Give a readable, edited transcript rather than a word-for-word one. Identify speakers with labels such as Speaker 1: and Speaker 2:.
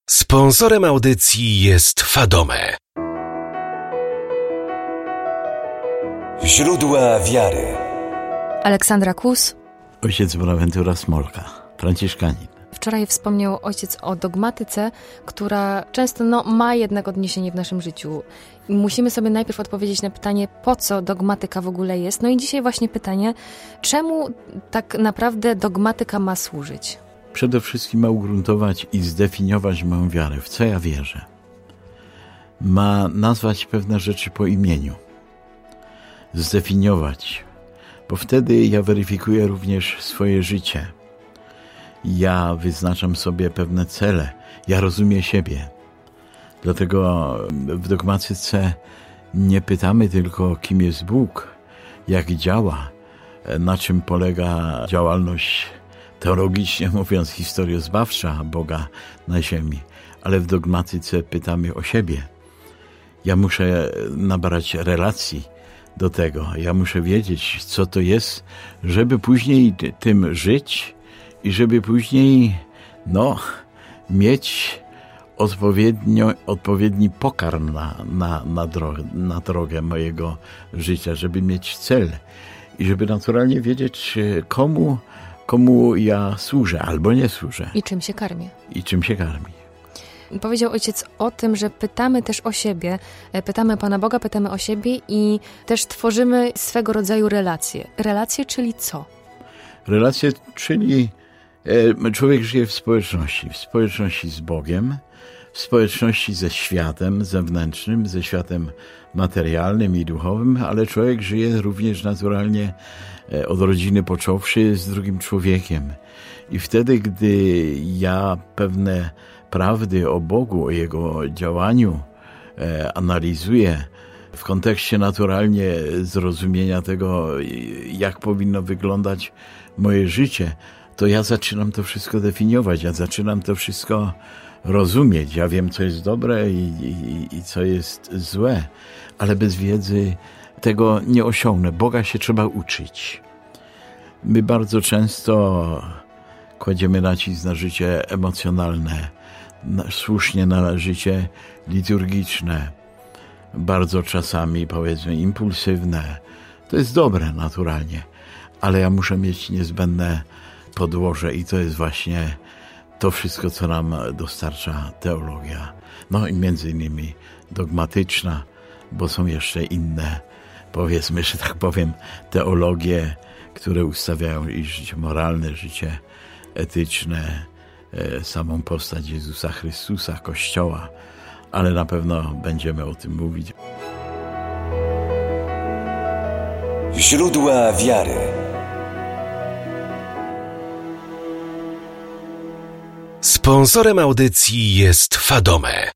Speaker 1: Sponsorem audycji jest Fadome.
Speaker 2: Źródła wiary.
Speaker 3: Aleksandra Kus.
Speaker 4: Ojciec Bonaventura Smolka, franciszkanin.
Speaker 3: Wczoraj wspomniał ojciec o dogmatyce, która często ma jednak odniesienie w naszym życiu. I musimy sobie najpierw odpowiedzieć na pytanie, po co dogmatyka w ogóle jest. No i dzisiaj właśnie pytanie, czemu tak naprawdę dogmatyka ma służyć?
Speaker 4: Przede wszystkim ma ugruntować i zdefiniować moją wiarę, w co ja wierzę. Ma nazwać pewne rzeczy po imieniu. Zdefiniować, bo wtedy ja weryfikuję również swoje życie. Ja wyznaczam sobie pewne cele, ja rozumiem siebie. Dlatego w dogmatyce nie pytamy tylko, kim jest Bóg, jak działa, na czym polega działalność teologicznie mówiąc historiozbawcza Boga na ziemi, ale w dogmatyce pytamy o siebie. Ja muszę nabrać relacji do tego. Ja muszę wiedzieć, co to jest, żeby później tym żyć i żeby później mieć odpowiedni pokarm na drogę mojego życia, żeby mieć cel i żeby naturalnie wiedzieć, komu ja służę albo nie służę.
Speaker 3: I czym się karmię. Powiedział ojciec o tym, że pytamy też o siebie, pytamy Pana Boga, pytamy o siebie i też tworzymy swego rodzaju relacje. Relacje, czyli co?
Speaker 4: Relacje, czyli człowiek żyje w społeczności z Bogiem, w społeczności ze światem zewnętrznym, ze światem materialnym i duchowym, ale człowiek żyje również naturalnie od rodziny począwszy z drugim człowiekiem. I wtedy, gdy ja pewne prawdy o Bogu, o Jego działaniu analizuję w kontekście naturalnie zrozumienia tego, jak powinno wyglądać moje życie, to ja zaczynam to wszystko definiować, ja zaczynam to wszystko rozumieć. Ja wiem, co jest dobre i co jest złe, ale bez wiedzy tego nie osiągnę. Boga się trzeba uczyć. My bardzo często kładziemy nacisk na życie emocjonalne, słusznie na życie liturgiczne, bardzo czasami powiedzmy impulsywne. To jest dobre naturalnie, ale ja muszę mieć niezbędne podłoże i to jest właśnie to wszystko, co nam dostarcza teologia. I między innymi dogmatyczna, bo są jeszcze inne, powiedzmy, że tak powiem, teologie, które ustawiają i życie moralne, życie etyczne, samą postać Jezusa Chrystusa, Kościoła, ale na pewno będziemy o tym mówić.
Speaker 2: Źródła wiary.
Speaker 1: Sponsorem audycji jest Fadome.